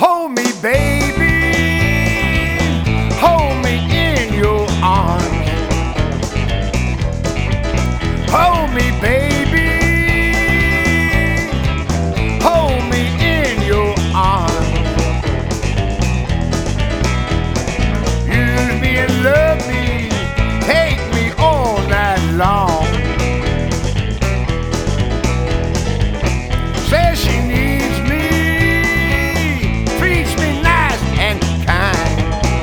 Hold me, baby, hold me in your arms. Hold me, baby, hold me in your arms. Use me and love me, take me all night long. Says she needs me, treats me nice and kind.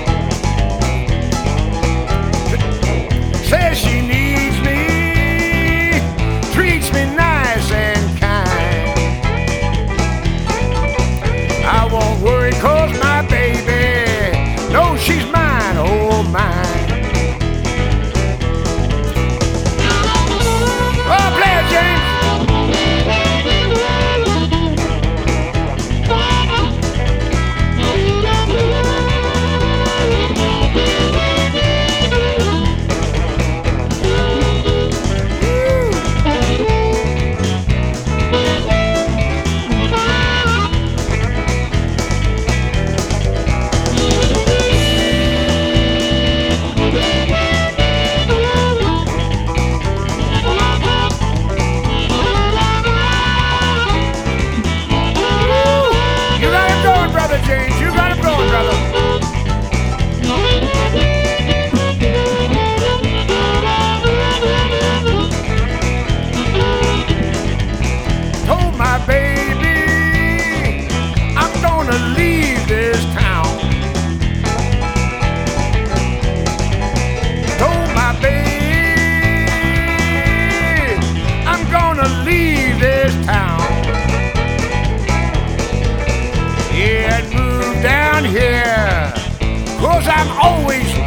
Says she needs me, treats me nice and kind. I won't worry 'cause my baby knows she's mine, oh mine. Oh, play it, James. James, you got him going, brother. Told my baby I'm gonna leave this town. Told my baby I'm gonna leave this town. Yeah, and move down here, 'cause I'm always